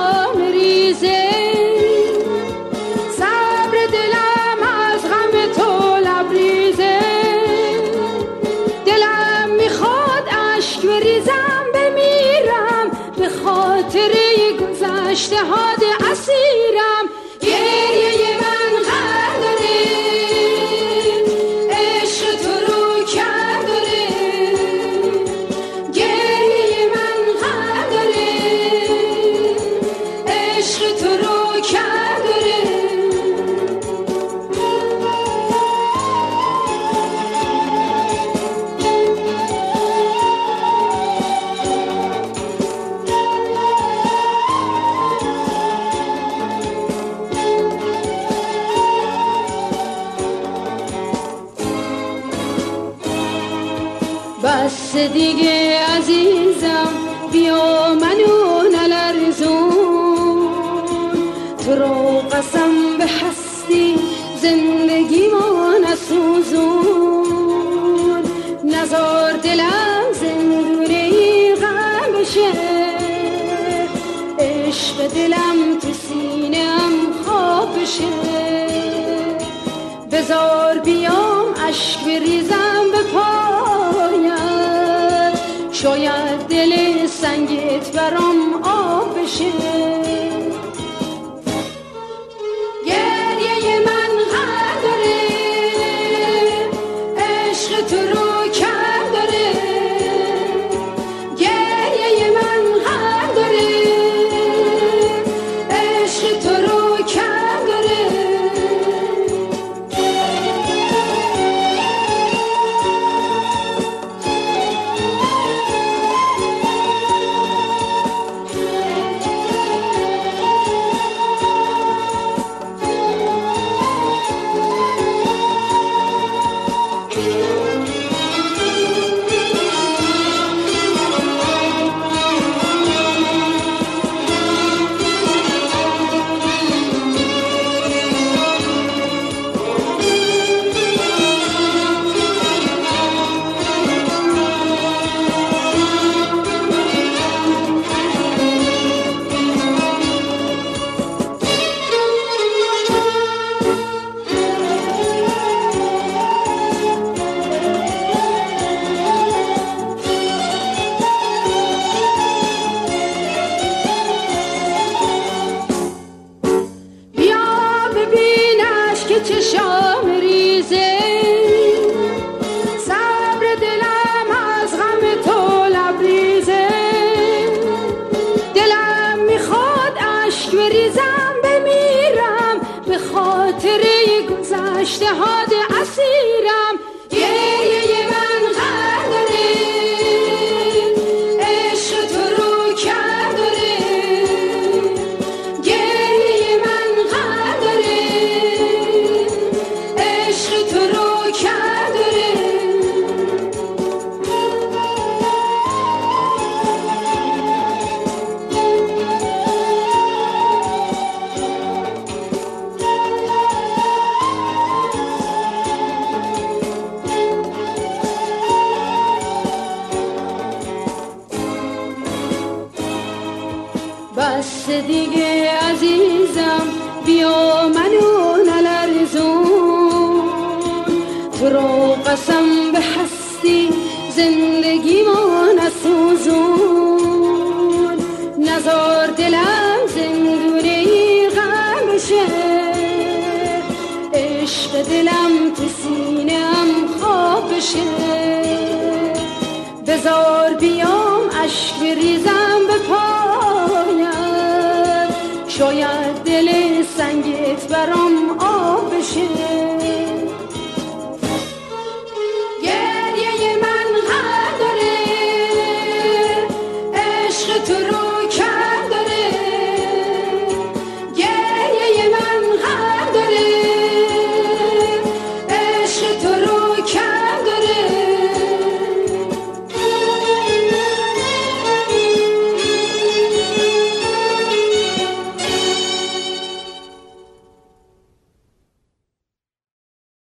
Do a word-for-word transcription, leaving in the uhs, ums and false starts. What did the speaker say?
چشام ریزه، صبر دلم از غم تو لبریزه. دلم میخواد اشک بریزم بمیرم، به خاطر گذشته هات اسیرم. گریه من غم داره، عشق تو رو کم داره. گریه من غم داره، عشق تو رو کم داره. بس دیگه عزیزم، بیا منو نلرزون. تو رو قسم به هستی زندگی ما نسوزون. نزار دلم زندونه غم بشه، عشق دلم تو سینه‌ام خواب بشه. بزار بیام اشک بریزم به پایت، شاید دل سنگت برام آب بشه. گریه من غم داره، عشق تو رو کم داره. گریه من غم داره، عشق تو رو کم داره. چشام ریزه، صبر دلم از غم تو لبریزه. دلم میخواد اشک بریزم بمیرم، به خاطر گذشته هات اسیرم. گریه من غم داره، عشق تو رو کم داره. گریه من غم داره، عشق تو رو کم داره. بس دیگه عزیزم، بیا منو نلرزون. تو رو قسم به هستی زندگی ما نسوزون. نزار دلم زندونه غم بشه، عشق دلم تو سینه‌ام خواب بشه. بزار بیام اشک بریزم به پایت، شاید دل سنگت برام